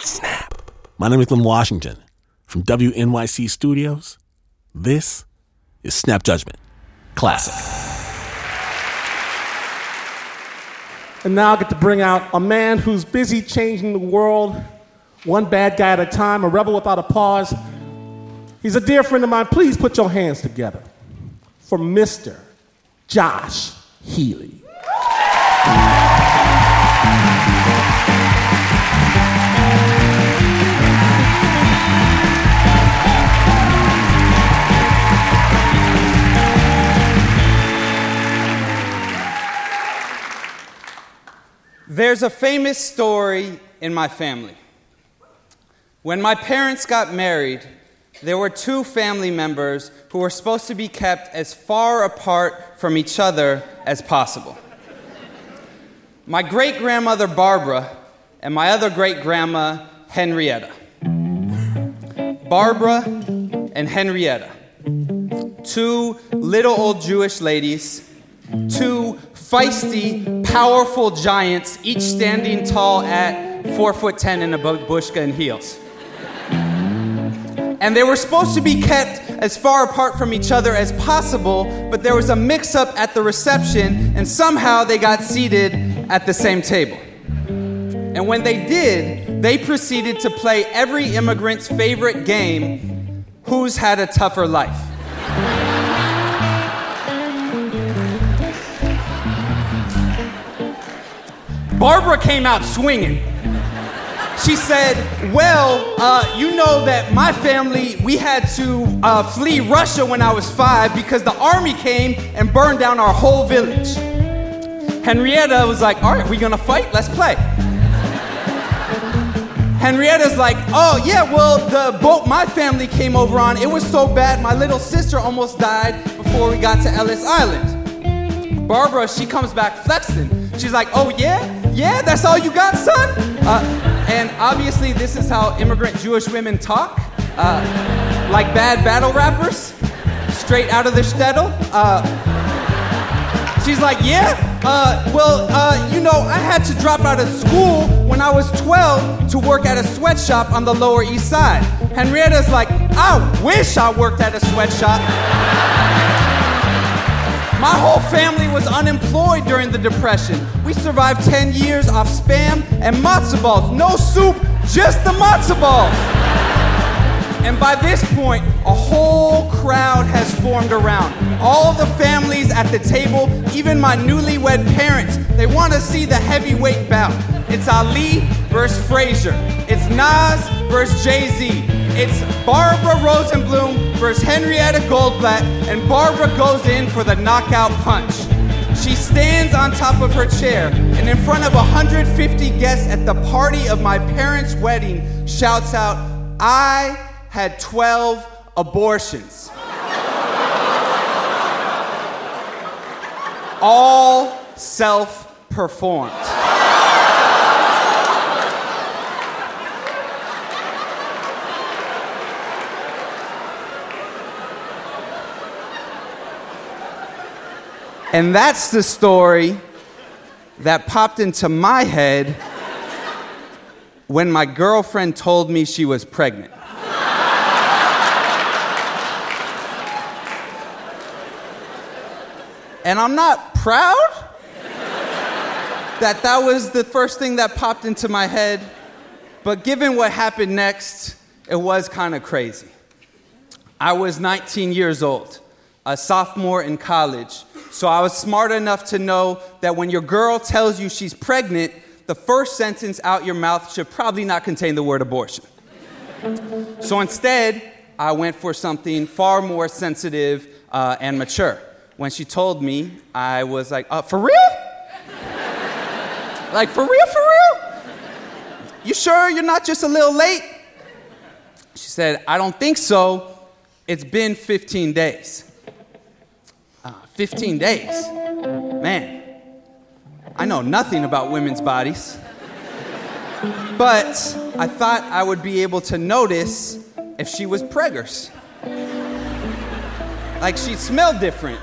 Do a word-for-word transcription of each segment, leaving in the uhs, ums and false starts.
Snap. My name is Glenn Washington. From W N Y C Studios, this is Snap Judgment Classic. And now I get to bring out a man who's busy changing the world, one bad guy at a time, a rebel without a pause. He's a dear friend of mine. Please put your hands together for Mister Josh Healy. There's a famous story in my family. When my parents got married, there were two family members who were supposed to be kept as far apart from each other as possible. My great-grandmother Barbara and my other great-grandma Henrietta. Barbara and Henrietta, two little old Jewish ladies, two feisty, powerful giants, each standing tall at four foot ten in a babushka and heels. And they were supposed to be kept as far apart from each other as possible, but there was a mix-up at the reception, and somehow they got seated at the same table. And when they did, they proceeded to play every immigrant's favorite game, Who's Had a Tougher Life? Barbara came out swinging. She said, well, uh, you know that my family, we had to uh, flee Russia when I was five because the army came and burned down our whole village. Henrietta was like, all right, we gonna fight? Let's play. Henrietta's like, oh yeah, well, the boat my family came over on, it was so bad, my little sister almost died before we got to Ellis Island. Barbara, she comes back flexing. She's like, oh yeah? Yeah, that's all you got, son? Uh, and obviously this is how immigrant Jewish women talk, uh, like bad battle rappers, straight out of the shtetl. Uh, she's like, yeah? Uh, well, uh, you know, I had to drop out of school when I was twelve to work at a sweatshop on the Lower East Side. Henrietta's like, I wish I worked at a sweatshop. My whole family was unemployed during the Depression. We survived ten years off Spam and matzo balls. No soup, just the matzo balls. And by this point, a whole crowd has formed around. All the families at the table, even my newlywed parents, they want to see the heavyweight bout. It's Ali versus Frazier. It's Nas versus Jay-Z. It's Barbara Rosenblum versus Henrietta Goldblatt, and Barbara goes in for the knockout punch. She stands on top of her chair, and in front of one hundred fifty guests at the party of my parents' wedding, shouts out, I had twelve abortions. All self-performed. And that's the story that popped into my head when my girlfriend told me she was pregnant. And I'm not proud that that was the first thing that popped into my head, but given what happened next, it was kind of crazy. I was nineteen years old, a sophomore in college, so I was smart enough to know that when your girl tells you she's pregnant, the first sentence out your mouth should probably not contain the word abortion. So instead, I went for something far more sensitive uh, and mature. When she told me, I was like, uh, for real? Like, for real, for real? You sure you're not just a little late? She said, I don't think so. It's been fifteen days. Uh, fifteen days? Man, I know nothing about women's bodies. But I thought I would be able to notice if she was preggers. Like she'd smell different.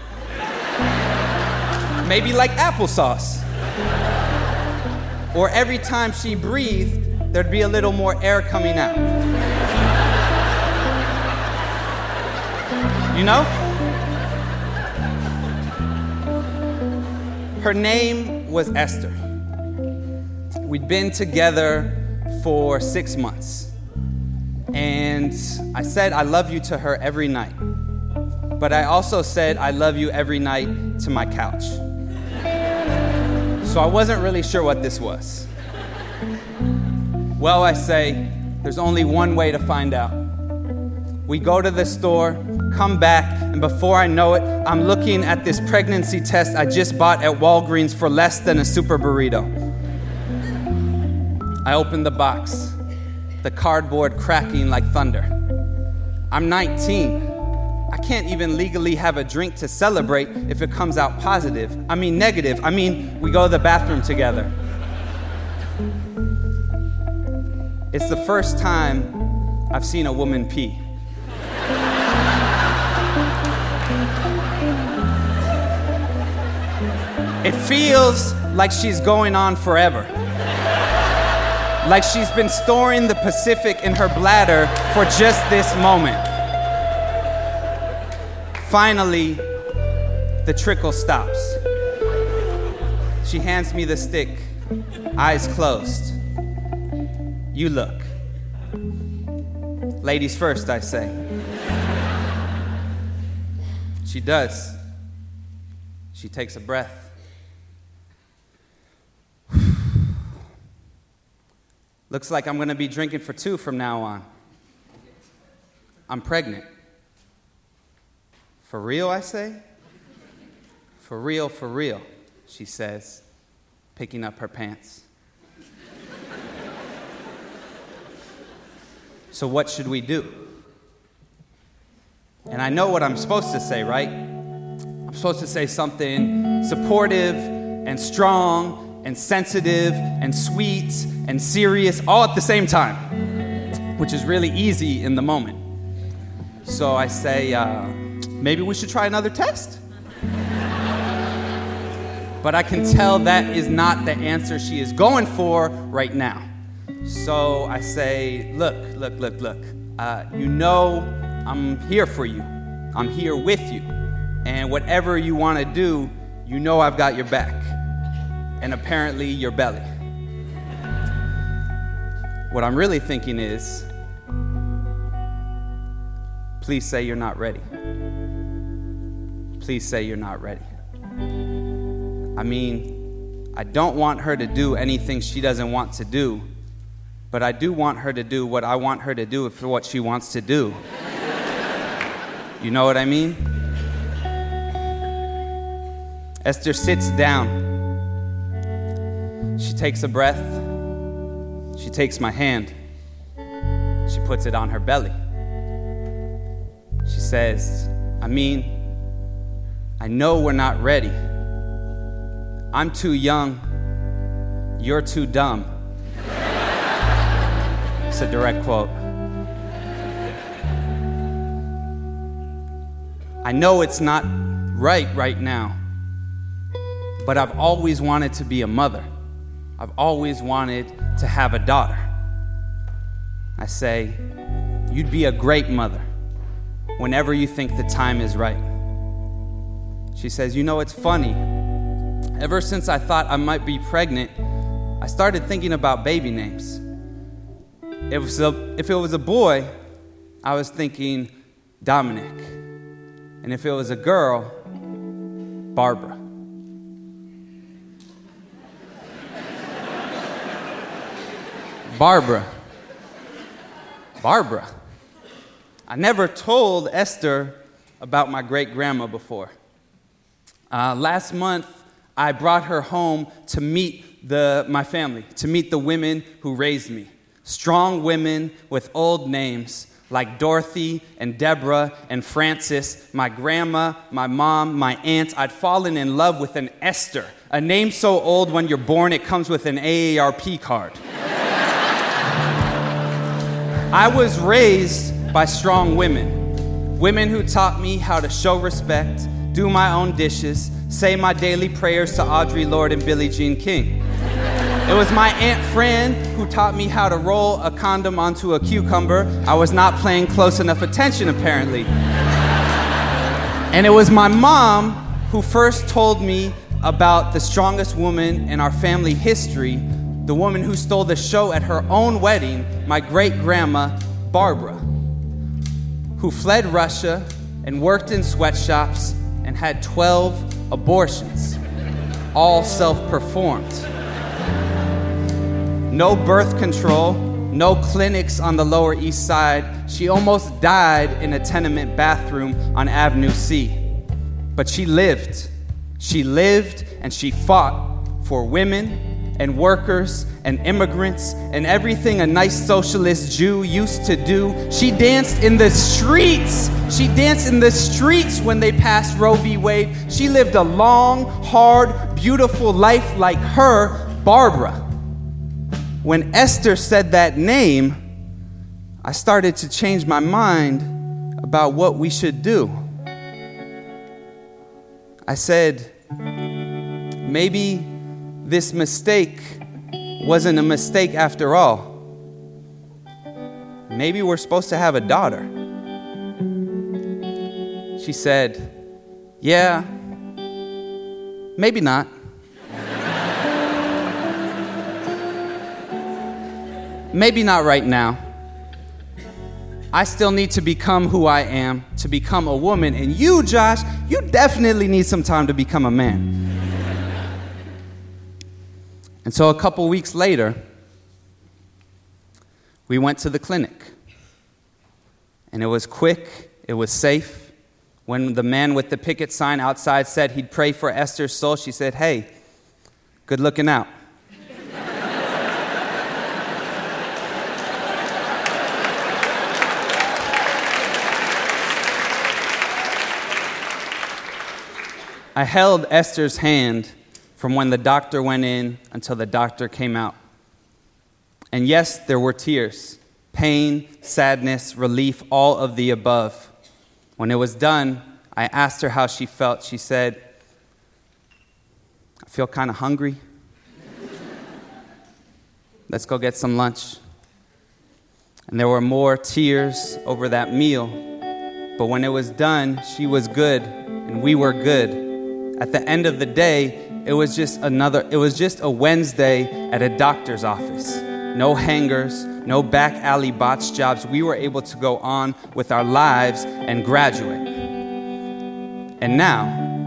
Maybe like applesauce. Or every time she breathed, there'd be a little more air coming out. You know? Her name was Esther. We'd been together for six months. And I said I love you to her every night. But I also said I love you every night to my couch. So I wasn't really sure what this was. Well, I say, there's only one way to find out. We go to the store, come back, and before I know it, I'm looking at this pregnancy test I just bought at Walgreens for less than a super burrito. I open the box, the cardboard cracking like thunder. I'm nineteen. I can't even legally have a drink to celebrate if it comes out positive. I mean negative. I mean, we go to the bathroom together. It's the first time I've seen a woman pee. It feels like she's going on forever. Like she's been storing the Pacific in her bladder for just this moment. Finally, the trickle stops. She hands me the stick, eyes closed. You look. Ladies first, I say. She does. She takes a breath. Looks like I'm gonna be drinking for two from now on. I'm pregnant. For real, I say? For real, for real, she says, picking up her pants. So what should we do? And I know what I'm supposed to say, right? I'm supposed to say something supportive and strong and sensitive and sweet and serious all at the same time, which is really easy in the moment. So I say, uh, maybe we should try another test? But I can tell that is not the answer she is going for right now. So I say, look, look, look, look. Uh, you know I'm here for you. I'm here with you. And whatever you want to do, you know I've got your back. And apparently your belly. What I'm really thinking is, please say you're not ready. Please say you're not ready. I mean, I don't want her to do anything she doesn't want to do, but I do want her to do what I want her to do for what she wants to do. You know what I mean? Esther sits down. She takes a breath. She takes my hand. She puts it on her belly. She says, I mean, I know we're not ready. I'm too young. You're too dumb. It's a direct quote. I know it's not right right now, but I've always wanted to be a mother. I've always wanted to have a daughter. I say, you'd be a great mother whenever you think the time is right. She says, you know, it's funny. Ever since I thought I might be pregnant, I started thinking about baby names. If it was a, if it was a boy, I was thinking Dominic. And if it was a girl, Barbara. Barbara. Barbara. I never told Esther about my great-grandma before. Uh, last month, I brought her home to meet the, my family, to meet the women who raised me. Strong women with old names like Dorothy and Deborah and Frances, my grandma, my mom, my aunt. I'd fallen in love with an Esther, a name so old when you're born it comes with an A A R P card. I was raised by strong women, women who taught me how to show respect, do my own dishes, say my daily prayers to Audre Lorde and Billie Jean King. It was my Aunt Fran who taught me how to roll a condom onto a cucumber. I was not paying close enough attention, apparently. And it was my mom who first told me about the strongest woman in our family history, the woman who stole the show at her own wedding, my great-grandma, Barbara, who fled Russia and worked in sweatshops and had twelve abortions, all self-performed. No birth control, no clinics on the Lower East Side. She almost died in a tenement bathroom on Avenue C. But she lived. She lived and she fought for women and workers and immigrants and everything a nice socialist Jew used to do. She danced in the streets. She danced in the streets when they passed Roe v. Wade. She lived a long, hard, beautiful life like her, Barbara. When Esther said that name, I started to change my mind about what we should do. I said, maybe this mistake wasn't a mistake after all. Maybe we're supposed to have a daughter. She said, yeah, maybe not. Maybe not right now. I still need to become who I am, to become a woman. And you, Josh, you definitely need some time to become a man. And so a couple weeks later, we went to the clinic. And it was quick, it was safe. When the man with the picket sign outside said he'd pray for Esther's soul, she said, hey, good looking out. I held Esther's hand from when the doctor went in until the doctor came out. And yes, there were tears, pain, sadness, relief, all of the above. When it was done, I asked her how she felt. She said, I feel kind of hungry. Let's go get some lunch. And there were more tears over that meal. But when it was done, she was good and we were good. At the end of the day, it was just another, it was just a Wednesday at a doctor's office. No hangers, no back alley botch jobs. We were able to go on with our lives and graduate. And now,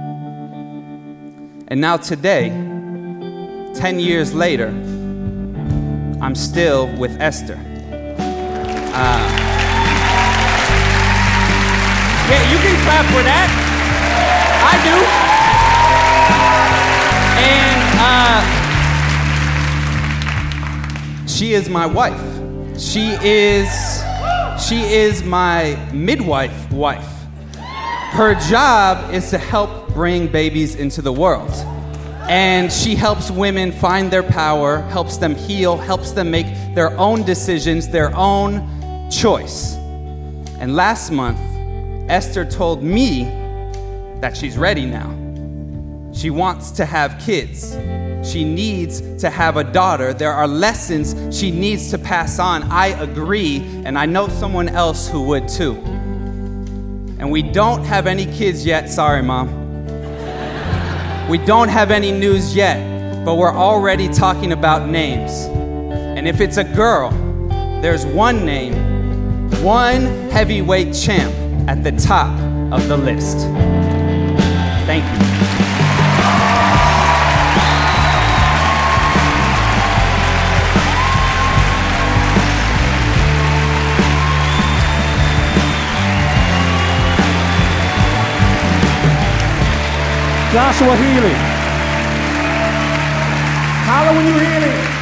and now today, ten years later, I'm still with Esther. Uh, yeah, you can clap for that. I do. And uh, she is my wife. She is, she is my midwife wife. Her job is to help bring babies into the world. And she helps women find their power, helps them heal, helps them make their own decisions, their own choice. And last month, Esther told me that she's ready now. She wants to have kids. She needs to have a daughter. There are lessons she needs to pass on. I agree, and I know someone else who would too. And we don't have any kids yet. Sorry, Mom. We don't have any news yet, but we're already talking about names. And if it's a girl, there's one name, one heavyweight champ at the top of the list. Thank you. Joshua Healy. Holler when you hear it.